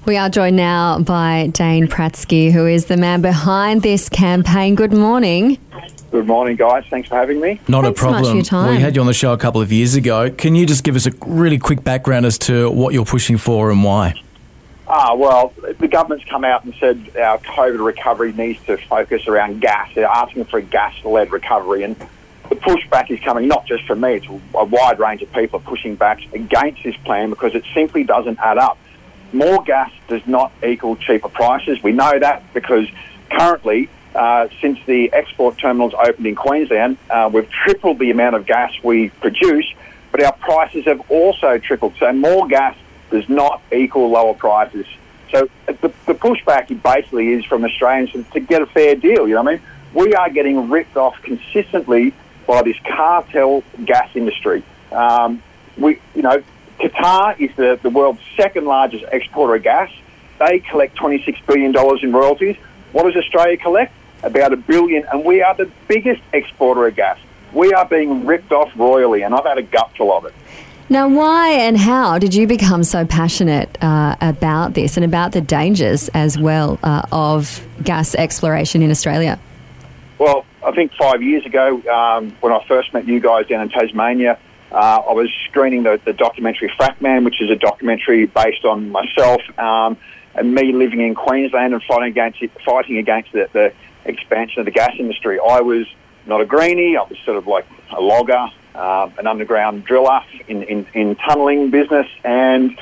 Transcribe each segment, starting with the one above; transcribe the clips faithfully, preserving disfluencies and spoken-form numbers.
We are joined now by Dane Pratsky, who is the man behind this campaign. Good morning. Good morning, guys. Thanks for having me. Not Thanks a problem. so much for your time. We had you on the show a couple of years ago. Can you just give us a really quick background as to what you're pushing for and why? Ah, well, the government's come out and said our COVID recovery needs to focus around gas. They're asking for a gas-led recovery, and the pushback is coming not just from me. It's a wide range of people are pushing back against this plan because it simply doesn't add up. More gas does not equal cheaper prices. We know that because currently, uh, since the export terminals opened in Queensland, uh, we've tripled the amount of gas we produce, but our prices have also tripled. So more gas does not equal lower prices. So the, the pushback basically is from Australians to get a fair deal. You know what I mean? We are getting ripped off consistently by this cartel gas industry. Um, we, you know, Qatar is the, the world's second largest exporter of gas. They collect twenty-six billion dollars in royalties. What does Australia collect? About a billion, and we are the biggest exporter of gas. We are being ripped off royally, and I've had a gutful of it. Now, why and how did you become so passionate uh, about this and about the dangers as well uh, of gas exploration in Australia? Well, I think five years ago, um, when I first met you guys down in Tasmania, uh, I was screening the, the documentary Frack Man, which is a documentary based on myself um, and me living in Queensland and fighting against it, fighting against the, the expansion of the gas industry. I was not a greenie. I was sort of like a logger, uh, an underground driller in, in, in tunnelling business, and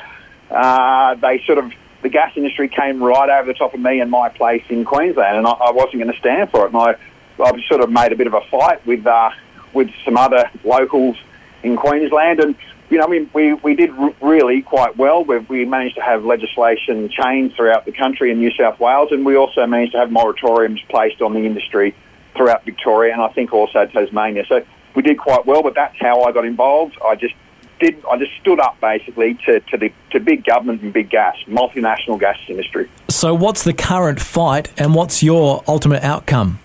uh, they sort of the gas industry came right over the top of me and my place in Queensland, and I, I wasn't going to stand for it. And I, I sort of made a bit of a fight with uh, with some other locals in Queensland, and you know, I mean, we we did r- really quite well. We we managed to have legislation changed throughout the country in New South Wales, and we also managed to have moratoriums placed on the industry throughout Victoria, and I think also Tasmania. So we did quite well, but that's how I got involved. I just did. I just stood up basically to to the to big government and big gas, multinational gas industry. So what's the current fight, and what's your ultimate outcome?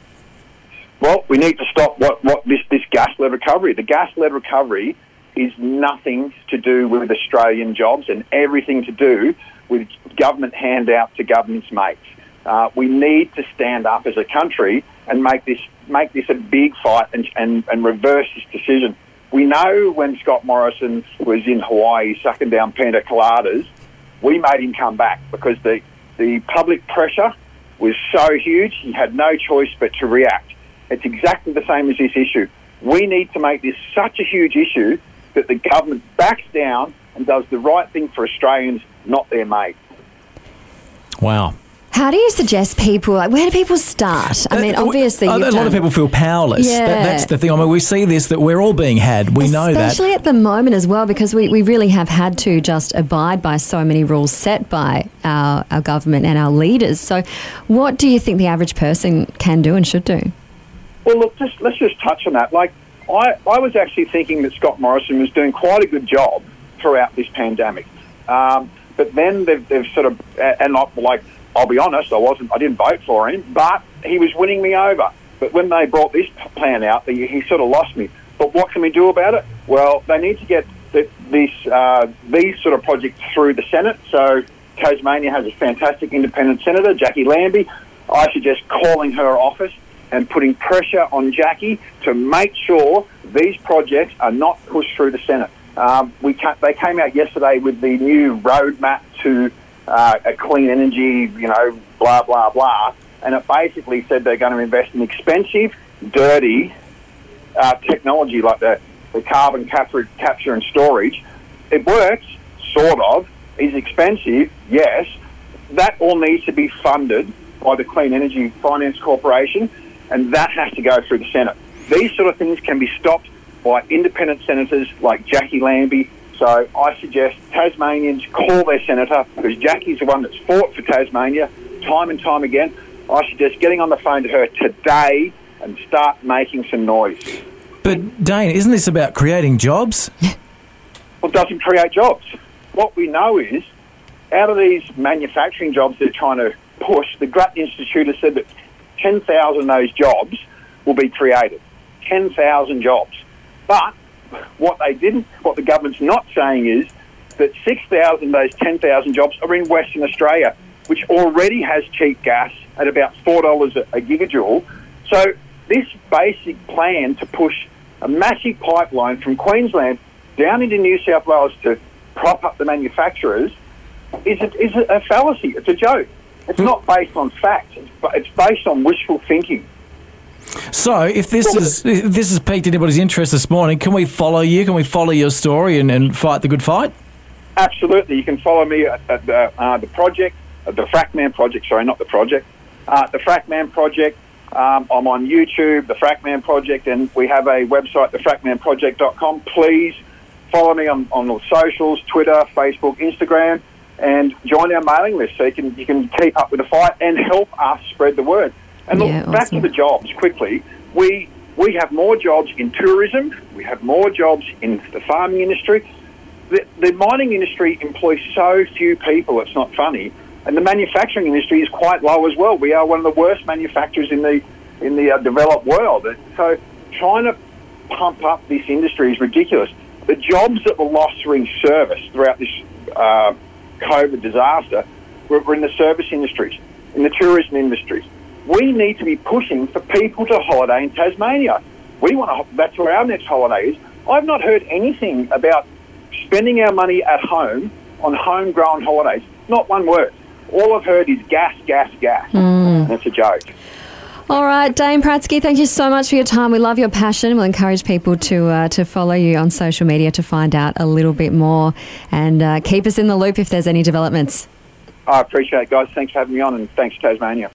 Well, we need to stop what, what this, this gas-led recovery. The gas-led recovery is nothing to do with Australian jobs and everything to do with government handout to government's mates. Uh, we need to stand up as a country and make this make this a big fight and, and, and reverse this decision. We know when Scott Morrison was in Hawaii sucking down pina coladas, we made him come back because the, the public pressure was so huge, he had no choice but to react. It's exactly the same as this issue. We need to make this such a huge issue that the government backs down and does the right thing for Australians, not their mate. Wow. How do you suggest people, like, where do people start? I mean, Uh, obviously, a you've lot done, of people feel powerless. Yeah. That, that's the thing. I mean, we see this, that we're all being had. We know that. especially at the moment as well, because we, we really have had to just abide by so many rules set by our, our government and our leaders. So what do you think the average person can do and should do? Well, look, just, let's just touch on that. Like, I, I was actually thinking that Scott Morrison was doing quite a good job throughout this pandemic. Um, but then they've, they've sort of, and not like, I'll be honest, I wasn't, I didn't vote for him, but he was winning me over. But when they brought this plan out, he, he sort of lost me. But what can we do about it? Well, they need to get the, this, uh, these sort of projects through the Senate. So Tasmania has a fantastic independent senator, Jackie Lambie. I suggest calling her office and putting pressure on Jackie to make sure these projects are not pushed through the Senate. Um, we ca- they came out yesterday with the new roadmap to uh, a clean energy, you know, blah, blah, blah, and it basically said they're going to invest in expensive, dirty uh, technology like the, the carbon capture, capture and storage. It works, sort of, is expensive, yes. That all needs to be funded by the Clean Energy Finance Corporation, and that has to go through the Senate. These sort of things can be stopped by independent senators like Jackie Lambie. So I suggest Tasmanians call their senator, because Jackie's the one that's fought for Tasmania time and time again. I suggest getting on the phone to her today and start making some noise. But, Dane, isn't this about creating jobs? Well, it doesn't create jobs. What we know is, out of these manufacturing jobs they're trying to push, the Grattan Institute has said that ten thousand of those jobs will be created. ten thousand jobs. But what they didn't, what the government's not saying is, that six thousand of those ten thousand jobs are in Western Australia, which already has cheap gas at about four dollars a, a gigajoule. So this basic plan to push a massive pipeline from Queensland down into New South Wales to prop up the manufacturers is a, is a fallacy. It's a joke. It's not based on facts. It's, it's based on wishful thinking. So, if this is if this has piqued anybody's interest this morning, can we follow you? Can we follow your story and, and fight the good fight? Absolutely. You can follow me at, at the, uh, the project, uh, the Frackman Project. Sorry, not the project. Uh, the Frackman Project. Um, I'm on YouTube, the Frackman Project, and we have a website, the frackman project dot com. Please follow me on, on the socials, Twitter, Facebook, Instagram, and join our mailing list so you can you can keep up with the fight and help us spread the word. And look, Yeah, back awesome. to the jobs quickly. We we have more jobs in tourism. We have more jobs in the farming industry. The, the mining industry employs so few people, it's not funny. And the manufacturing industry is quite low as well. We are one of the worst manufacturers in the in the uh, developed world. So trying to pump up this industry is ridiculous. The jobs that were lost during service throughout this uh, COVID disaster were, were in the service industries, in the tourism industries. We need to be pushing for people to holiday in Tasmania. We want to. That's where our next holiday is. I've not heard anything about spending our money at home on homegrown holidays. Not one word. All I've heard is gas, gas, gas. Mm. And it's a joke. All right, Dane Pratsky, thank you so much for your time. We love your passion. We'll encourage people to uh, to follow you on social media to find out a little bit more and uh, keep us in the loop if there's any developments. I appreciate it, guys. Thanks for having me on, and thanks, Tasmania.